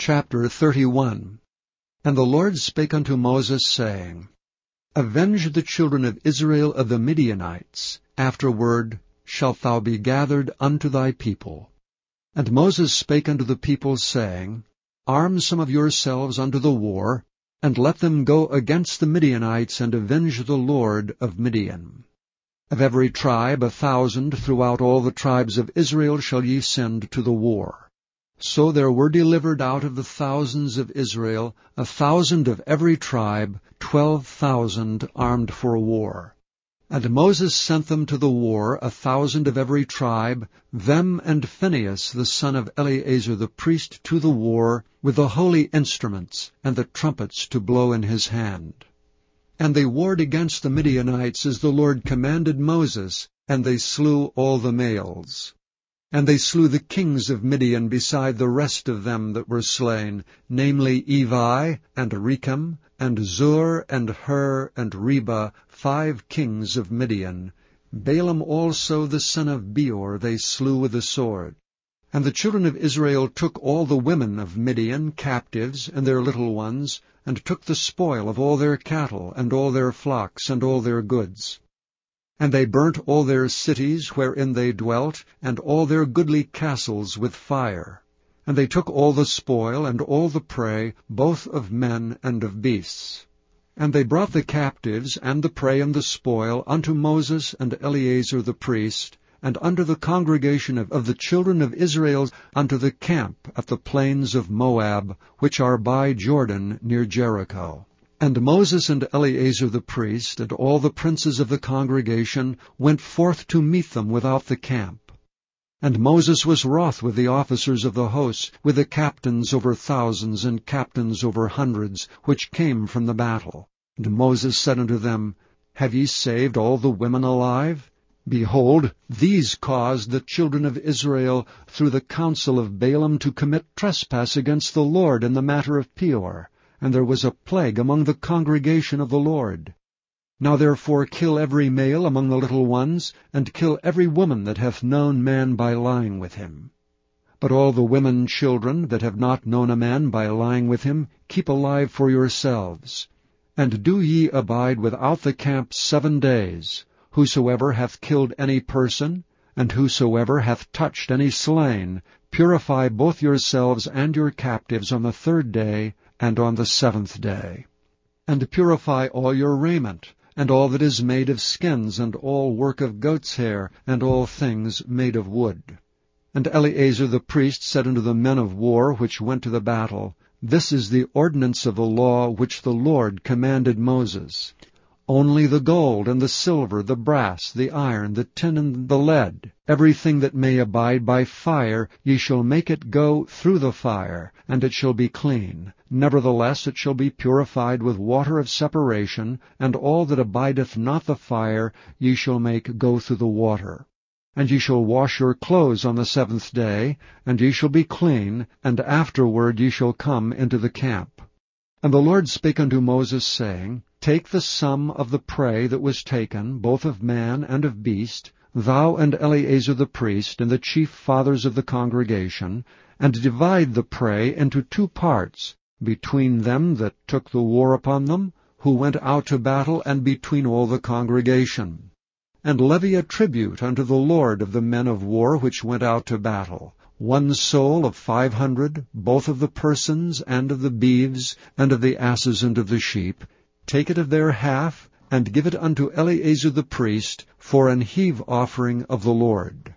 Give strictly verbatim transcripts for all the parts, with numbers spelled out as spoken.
Chapter thirty-one. And the Lord spake unto Moses, saying, Avenge the children of Israel of the Midianites. Afterward shalt thou be gathered unto thy people. And Moses spake unto the people, saying, Arm some of yourselves unto the war, and let them go against the Midianites, and avenge the Lord of Midian. Of every tribe a thousand throughout all the tribes of Israel shall ye send to the war. So there were delivered out of the thousands of Israel a thousand of every tribe, twelve thousand armed for war. And Moses sent them to the war, a thousand of every tribe, them and Phinehas the son of Eleazar the priest to the war, with the holy instruments and the trumpets to blow in his hand. And they warred against the Midianites as the Lord commanded Moses, and they slew all the males. And they slew the kings of Midian beside the rest of them that were slain, namely Evi, and Rechem, and Zur, and Hur, and Reba, five kings of Midian. Balaam also the son of Beor they slew with the sword. And the children of Israel took all the women of Midian captives, and their little ones, and took the spoil of all their cattle, and all their flocks, and all their goods. And they burnt all their cities wherein they dwelt, and all their goodly castles with fire. And they took all the spoil, and all the prey, both of men and of beasts. And they brought the captives, and the prey, and the spoil, unto Moses and Eleazar the priest, and unto the congregation of, of the children of Israel, unto the camp at the plains of Moab, which are by Jordan near Jericho. And Moses and Eleazar the priest, and all the princes of the congregation, went forth to meet them without the camp. And Moses was wroth with the officers of the host, with the captains over thousands, and captains over hundreds, which came from the battle. And Moses said unto them, Have ye saved all the women alive? Behold, these caused the children of Israel through the counsel of Balaam to commit trespass against the Lord in the matter of Peor. And there was a plague among the congregation of the Lord. Now therefore kill every male among the little ones, and kill every woman that hath known man by lying with him. But all the women children that have not known a man by lying with him, keep alive for yourselves. And do ye abide without the camp seven days. Whosoever hath killed any person, and whosoever hath touched any slain, purify both yourselves and your captives on the third day, and on the seventh day. And purify all your raiment, and all that is made of skins, and all work of goat's hair, and all things made of wood. And Eleazar the priest said unto the men of war which went to the battle, This is the ordinance of the law which the Lord commanded Moses. Only the gold, and the silver, the brass, the iron, the tin, and the lead, everything that may abide by fire, ye shall make it go through the fire, and it shall be clean. Nevertheless it shall be purified with water of separation, and all that abideth not the fire ye shall make go through the water. And ye shall wash your clothes on the seventh day, and ye shall be clean, and afterward ye shall come into the camp. And the Lord spake unto Moses, saying, Take the sum of the prey that was taken, both of man and of beast, thou and Eleazar the priest, and the chief fathers of the congregation, and divide the prey into two parts, between them that took the war upon them, who went out to battle, and between all the congregation. And levy a tribute unto the Lord of the men of war which went out to battle, one soul of five hundred, both of the persons, and of the beeves, and of the asses, and of the sheep. Take it of their half, and give it unto Eleazar the priest, for an heave offering of the Lord.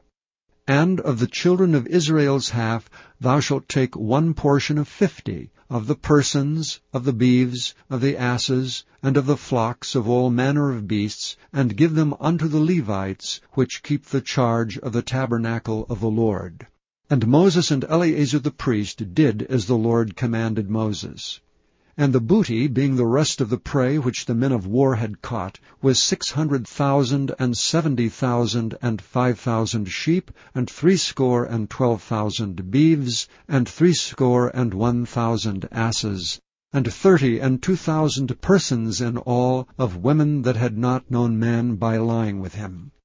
And of the children of Israel's half thou shalt take one portion of fifty, of the persons, of the beeves, of the asses, and of the flocks of all manner of beasts, and give them unto the Levites, which keep the charge of the tabernacle of the Lord. And Moses and Eleazar the priest did as the Lord commanded Moses. And the booty, being the rest of the prey which the men of war had caught, was six hundred thousand, and seventy thousand, and five thousand sheep, and threescore and twelve thousand beeves, and threescore and one thousand asses, and thirty and two thousand persons in all, of women that had not known man by lying with him.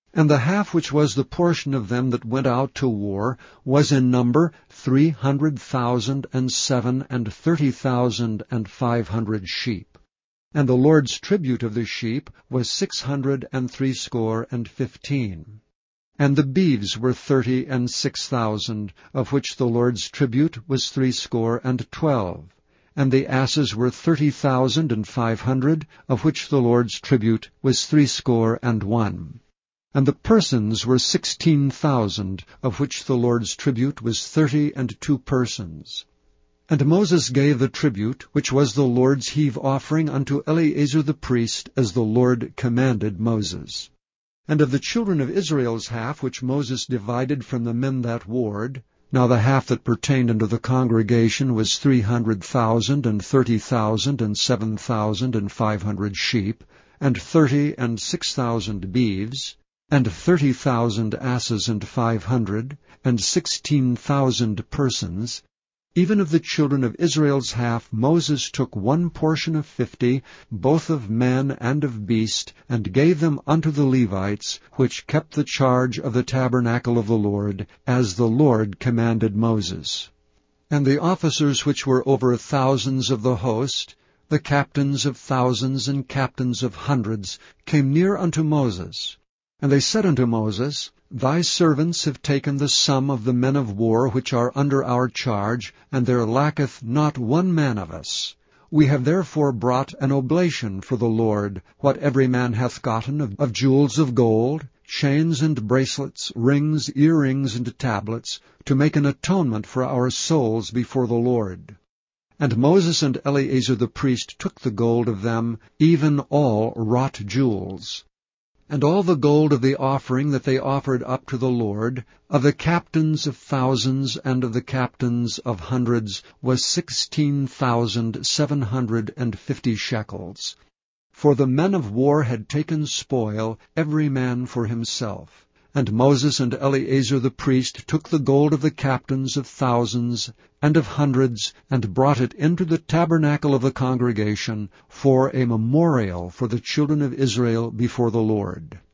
And the half which was the portion of them that went out to war was in number three hundred thousand and seven and thirty thousand and five hundred sheep. And the Lord's tribute of the sheep was six hundred and threescore and fifteen. And the beeves were thirty and six thousand, of which the Lord's tribute was threescore and twelve. And the asses were thirty thousand and five hundred, of which the Lord's tribute was threescore and one. And the persons were sixteen thousand, of which the Lord's tribute was thirty and two persons. And Moses gave the tribute, which was the Lord's heave offering, unto Eleazar the priest, as the Lord commanded Moses. And of the children of Israel's half, which Moses divided from the men that warred, now the half that pertained unto the congregation was three hundred thousand, and thirty thousand, and seven thousand, and five hundred sheep, and thirty and six thousand beeves, and thirty thousand asses and five hundred, and sixteen thousand persons. Even of the children of Israel's half Moses took one portion of fifty, both of man and of beast, and gave them unto the Levites, which kept the charge of the tabernacle of the Lord, as the Lord commanded Moses. And the officers which were over thousands of the host, the captains of thousands and captains of hundreds, came near unto Moses. And they said unto Moses, Thy servants have taken the sum of the men of war which are under our charge, and there lacketh not one man of us. We have therefore brought an oblation for the Lord, what every man hath gotten of, of jewels of gold, chains and bracelets, rings, earrings, and tablets, to make an atonement for our souls before the Lord. And Moses and Eleazar the priest took the gold of them, even all wrought jewels. And all the gold of the offering that they offered up to the Lord, of the captains of thousands and of the captains of hundreds, was sixteen thousand seven hundred and fifty shekels. For the men of war had taken spoil, every man for himself. And Moses and Eleazar the priest took the gold of the captains of thousands and of hundreds, and brought it into the tabernacle of the congregation, for a memorial for the children of Israel before the Lord.